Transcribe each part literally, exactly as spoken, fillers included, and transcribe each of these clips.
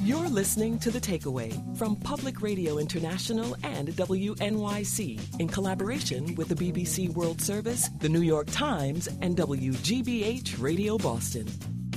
You're listening to The Takeaway from Public Radio International and W N Y C in collaboration with the B B C World Service, the New York Times, and W G B H Radio Boston.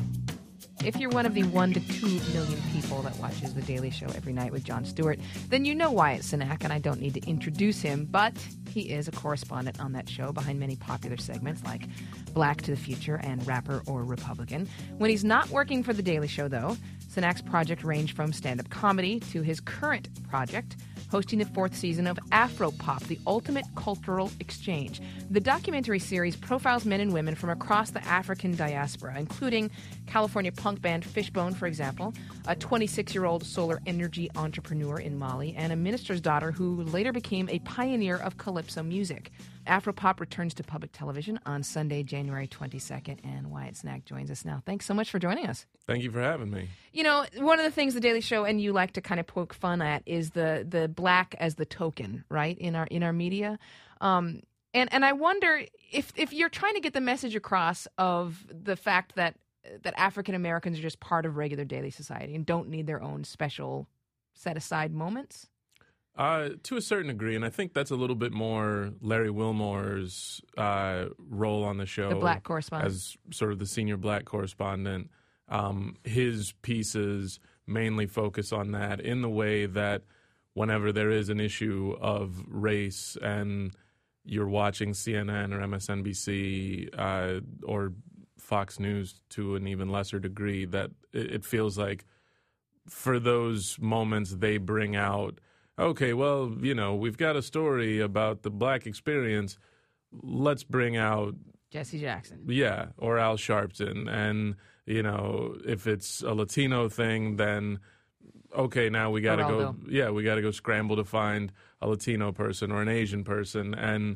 If you're one of the one to two million people that watches The Daily Show every night with Jon Stewart, then you know Wyatt Cenac, and I don't need to introduce him, but he is a correspondent on that show behind many popular segments like Black to the Future and Rapper or Republican. When he's not working for The Daily Show, though, Cenac's project ranged from stand-up comedy to his current project, hosting the fourth season of Afropop, the ultimate cultural exchange. The documentary series profiles men and women from across the African diaspora, including California punk band Fishbone, for example, a twenty-six-year-old solar energy entrepreneur in Mali, and a minister's daughter who later became a pioneer of calypso music. Afropop returns to public television on Sunday, January twenty-second, and Wyatt Cenac joins us now. Thanks so much for joining us. Thank you for having me. You know, one of the things The Daily Show and you like to kind of poke fun at is the the black as the token, right, in our in our media. Um, and and I wonder if if you're trying to get the message across of the fact that that African Americans are just part of regular daily society and don't need their own special set aside moments. Uh, to a certain degree, and I think that's a little bit more Larry Wilmore's uh, role on the show. The black correspondent. As sort of the senior black correspondent. Um, his pieces mainly focus on that in the way that whenever there is an issue of race and you're watching C N N or M S N B C uh, or Fox News to an even lesser degree, that it, it feels like for those moments they bring out, okay, well, you know, we've got a story about the black experience. Let's bring out Jesse Jackson. Yeah, or Al Sharpton. And, you know, if it's a Latino thing, then, okay, now we got to go, yeah, we got to go scramble to find a Latino person or an Asian person. And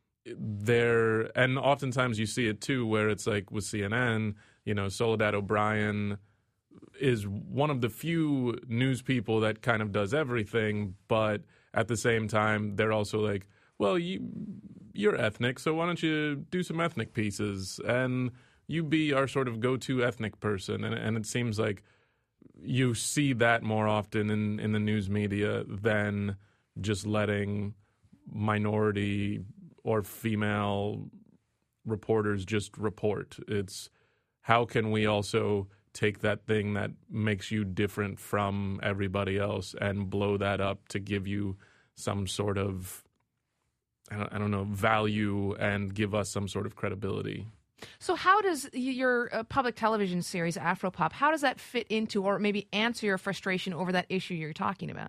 there, and oftentimes you see it too, where it's like with C N N, you know, Soledad O'Brien is one of the few news people that kind of does everything, but at the same time, they're also like, well, you, you're ethnic, so why don't you do some ethnic pieces? And you be our sort of go-to ethnic person. And, and it seems like you see that more often in, in the news media than just letting minority or female reporters just report. It's how can we also take that thing that makes you different from everybody else and blow that up to give you some sort of, I don't, I don't know, value and give us some sort of credibility. So how does your uh, public television series, Afropop, how does that fit into or maybe answer your frustration over that issue you're talking about?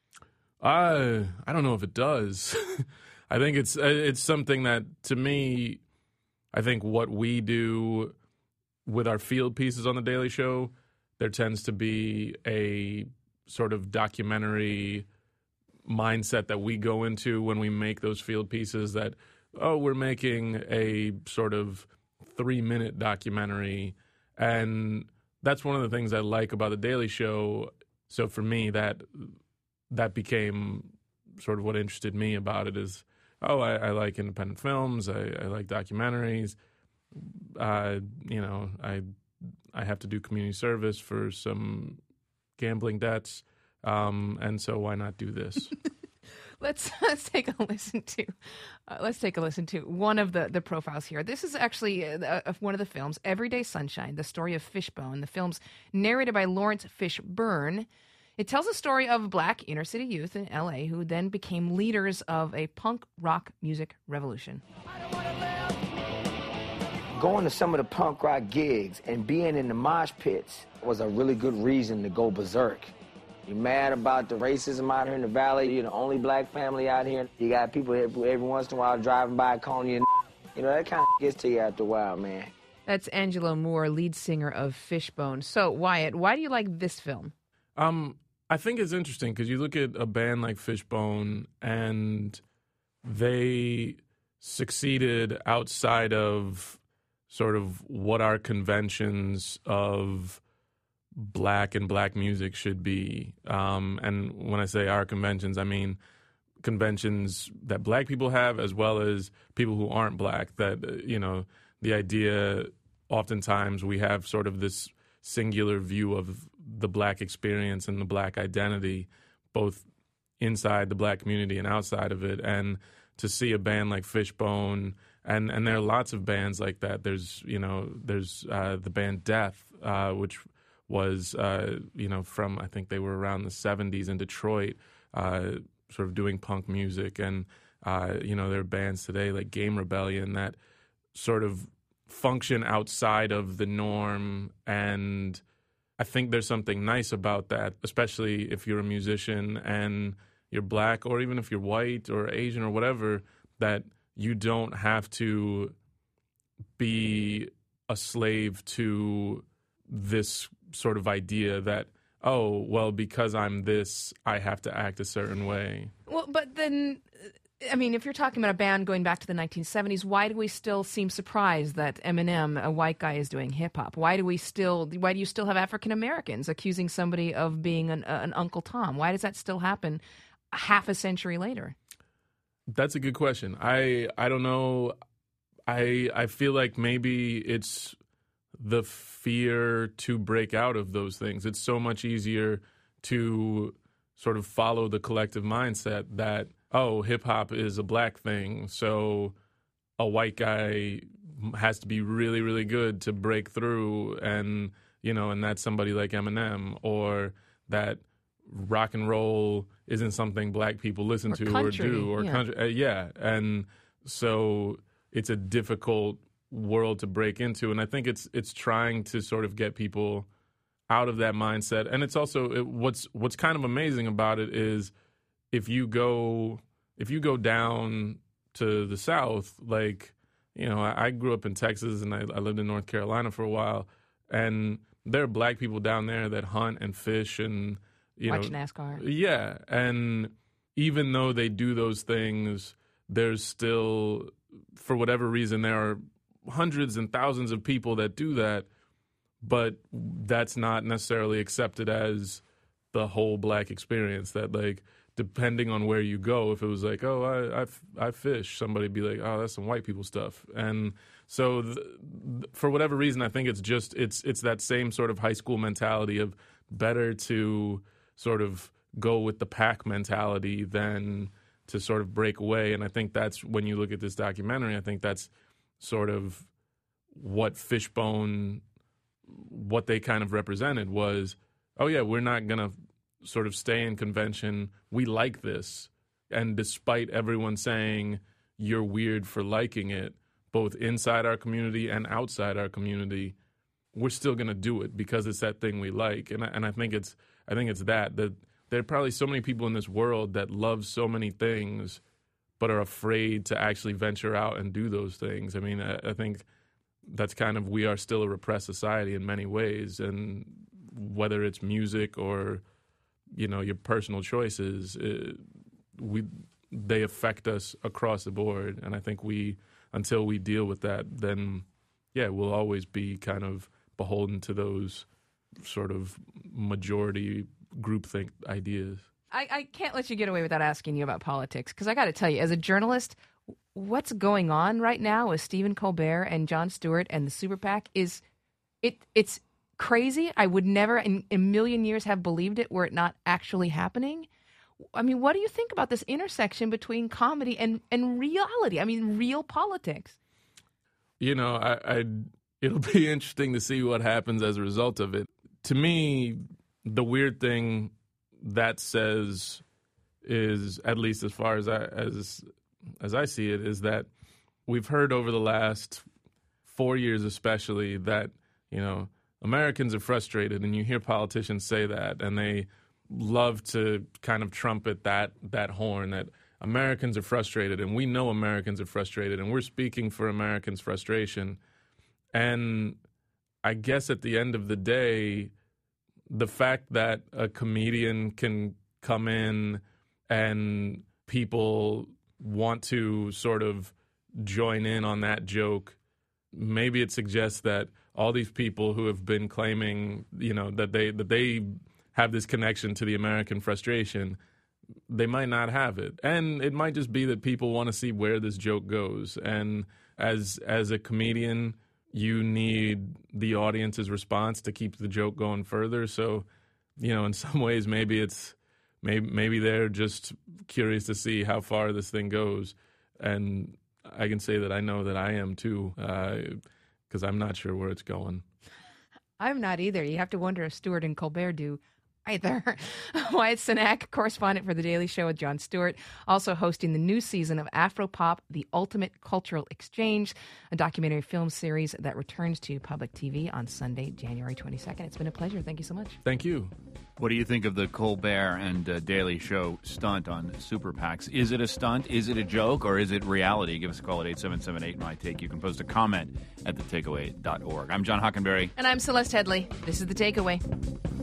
Uh, I don't know if it does. I think it's it's something that, to me, I think what we do with our field pieces on The Daily Show, there tends to be a sort of documentary mindset that we go into when we make those field pieces that, oh, we're making a sort of three-minute documentary. And that's one of the things I like about The Daily Show. So for me, that that became sort of what interested me about it is, oh, I, I like independent films, I, I like documentaries. Uh, you know, I I have to do community service for some gambling debts, um, and so why not do this? let's let's take a listen to uh, let's take a listen to one of the, the profiles here. This is actually uh, uh, one of the films, Everyday Sunshine: The Story of Fishbone. The film's narrated by Lawrence Fishburne. It tells the story of black inner city youth in L A who then became leaders of a punk rock music revolution. Going to some of the punk rock gigs and being in the mosh pits was a really good reason to go berserk. You're mad about the racism out here in the valley. You're the only black family out here. You got people every, every once in a while driving by calling you, you know, that kind of gets to you after a while, man. That's Angelo Moore, lead singer of Fishbone. So, Wyatt, why do you like this film? Um, I think it's interesting because you look at a band like Fishbone and they succeeded outside of sort of what our conventions of black and black music should be. Um, and when I say our conventions, I mean conventions that black people have as well as people who aren't black. That, uh, you know, the idea, oftentimes we have sort of this singular view of the black experience and the black identity, both inside the black community and outside of it. And to see a band like Fishbone, and, and there are lots of bands like that. There's, you know, there's uh, the band Death, uh, which was, uh, you know, from, I think they were around the seventies in Detroit, uh, sort of doing punk music. And, uh, you know, there are bands today like Game Rebellion that sort of function outside of the norm. And I think there's something nice about that, especially if you're a musician and you're black, or even if you're white or Asian or whatever, that you don't have to be a slave to this sort of idea that, oh, well, because I'm this, I have to act a certain way. Well, but then, I mean, if you're talking about a band going back to the nineteen seventies, why do we still seem surprised that Eminem, a white guy, is doing hip-hop? Why do we still, why do you still have African Americans accusing somebody of being an, uh, an Uncle Tom? Why does that still happen half a century later? That's a good question. I I don't know. I I feel like maybe it's the fear to break out of those things. It's so much easier to sort of follow the collective mindset that, oh, hip-hop is a black thing, so a white guy has to be really, really good to break through, and, you know, and that's somebody like Eminem, or that rock and roll isn't something black people listen or to country, or do, or yeah. country. Uh, yeah, and so it's a difficult world to break into, and I think it's it's trying to sort of get people out of that mindset. And it's also it, what's what's kind of amazing about it is if you go if you go down to the South, like, you know, I, I grew up in Texas and I, I lived in North Carolina for a while, and there are black people down there that hunt and fish and, you watch know, NASCAR. Yeah, and even though they do those things, there's still, for whatever reason, there are hundreds and thousands of people that do that, but that's not necessarily accepted as the whole black experience. That, like, depending on where you go, if it was like, oh, I I, I fish, somebody'd be like, oh, that's some white people stuff. And so th- th- for whatever reason, I think it's just it's it's that same sort of high school mentality of better to sort of go with the pack mentality than to sort of break away. And I think that's, when you look at this documentary, I think that's sort of what Fishbone, what they kind of represented was, oh yeah, we're not going to sort of stay in convention. We like this. And despite everyone saying you're weird for liking it, both inside our community and outside our community, we're still going to do it because it's that thing we like. And I, and I think it's I think it's that, that there are probably so many people in this world that love so many things but are afraid to actually venture out and do those things. I mean, I, I think that's kind of, we are still a repressed society in many ways, and whether it's music or, you know, your personal choices, it, we they affect us across the board. And I think we, until we deal with that, then, yeah, we'll always be kind of beholden to those sort of majority groupthink ideas. I, I can't let you get away without asking you about politics, because I got to tell you, as a journalist, what's going on right now with Stephen Colbert and Jon Stewart and the Super PAC is it it's crazy. I would never in a million years have believed it were it not actually happening. I mean, what do you think about this intersection between comedy and, and reality? I mean, real politics. You know, I, I it'll be interesting to see what happens as a result of it. To me, the weird thing that says is, at least as far as I as as I see it, is that we've heard over the last four years especially that, you know, Americans are frustrated, and you hear politicians say that, and they love to kind of trumpet that that horn that Americans are frustrated, and we know Americans are frustrated, and we're speaking for Americans' frustration. And I guess at the end of the day, the fact that a comedian can come in and people want to sort of join in on that joke, maybe it suggests that all these people who have been claiming, you know, that they that they have this connection to the American frustration, they might not have it. And it might just be that people want to see where this joke goes. And as as a comedian, you need the audience's response to keep the joke going further. So you know, in some ways, maybe it's maybe maybe they're just curious to see how far this thing goes, and I can say that I know that I am too, because uh, I'm not sure where it's going. I'm not either. You have to wonder if Stewart and Colbert do either. Wyatt Cenac, correspondent for The Daily Show with Jon Stewart, also hosting the new season of Afropop, The Ultimate Cultural Exchange, a documentary film series that returns to public T V on Sunday, January twenty-second. It's been a pleasure. Thank you so much. Thank you. What do you think of the Colbert and uh, Daily Show stunt on Super PACs? Is it a stunt? Is it a joke? Or is it reality? Give us a call at eight seven seven eight, my take. You can post a comment at the takeaway dot org. I'm John Hockenberry. And I'm Celeste Headley. This is The Takeaway.